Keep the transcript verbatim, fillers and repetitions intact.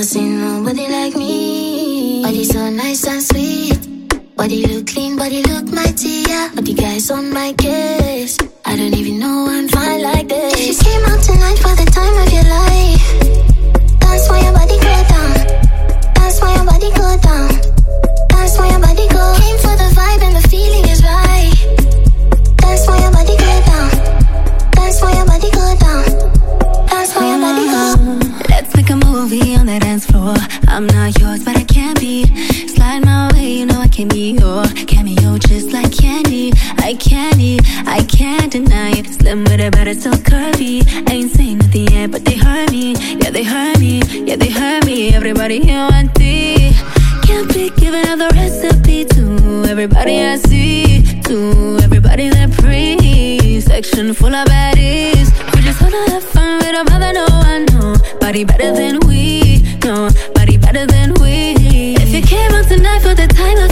seen nobody like me. Body so nice and sweet. Body look clean, body look mighty, yeah. But the guys on my case, I don't even know I'm fine like this. If you came out tonight for the time of your life, dance for your body go down. Dance for your body go down. Dance for your body go. Came for the vibe and the feeling is right. Dance for your body go down. Dance for your body go down. Dance for your body go. Let's make a movie on the dance floor. I'm not yours, but I can't be. Slide my way, you know I can be your cameo just like candy. I candy, I can't deny it. Slim with a better, still curvy. Ain't saying nothing yet, but they heard me. Yeah, they heard me. Yeah, they heard me. Everybody here want tea. Can't be giving out the recipe to everybody I see. To everybody that free. Section full of baddies. We just wanna have fun with a mother, no one know. Body better than we, no. Body better than we. If you came out tonight for the time of